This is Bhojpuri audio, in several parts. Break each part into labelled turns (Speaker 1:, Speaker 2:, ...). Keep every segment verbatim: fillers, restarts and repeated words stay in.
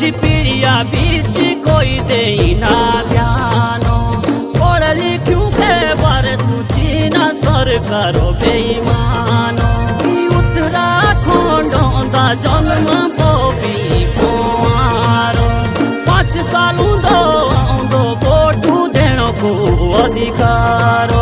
Speaker 1: पीड़िया बीच कोई दे ना ध्यानो पढ़ लिखूं के बारे सूची ना सरकारो बेईमानो उत्तराखंड दा जन्म बोबी कुमारो पांच सालू दो दो वोटू देनो को अधिकारो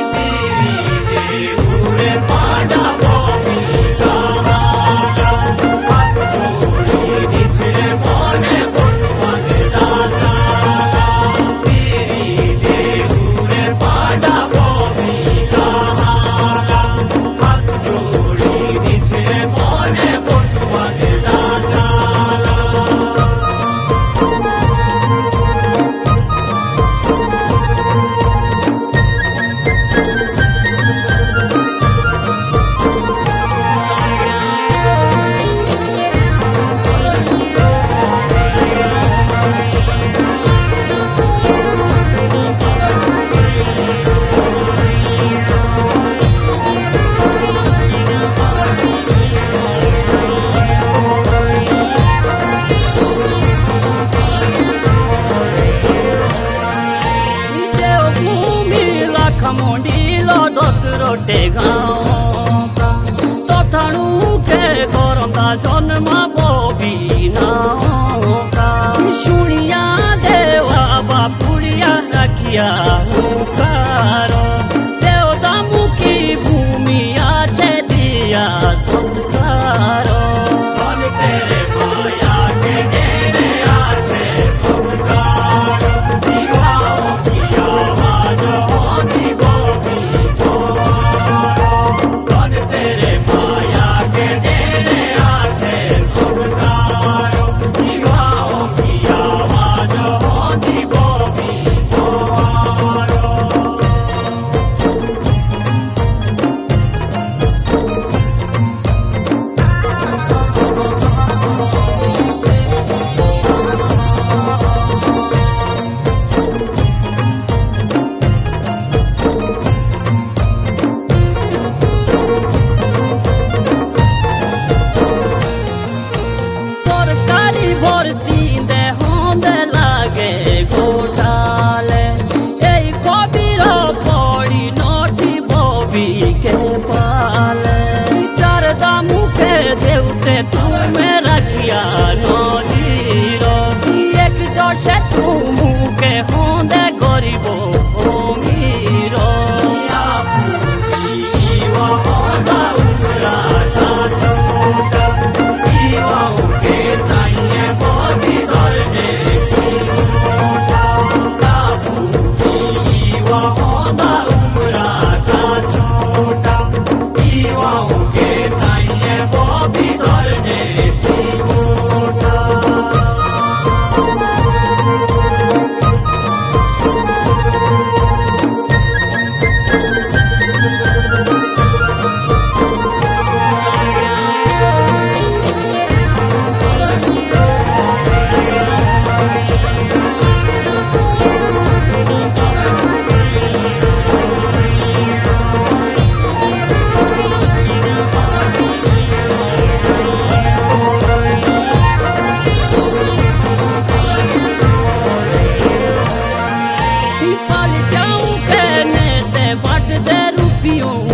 Speaker 1: खमोंडीलो दोतरोटे गाँव का तो थानू के गौरंदा जन्म बोबी नाव का सुनिया देवा बापुड़िया रखिया हुकारो देवता मुखी भूमि आचे दिया संस्कारो तेरे माया के देने आचे संस्कारो दीवाओं की आवाज भर्ती दे होंदे लागे घोटाले ए कबीर पड़ी नोटी बोबी के पाले चारदा मुखे देवते तुम्हें रखिया नजीरो एक जोशे तुम के होंदे गरीबो अमीरो più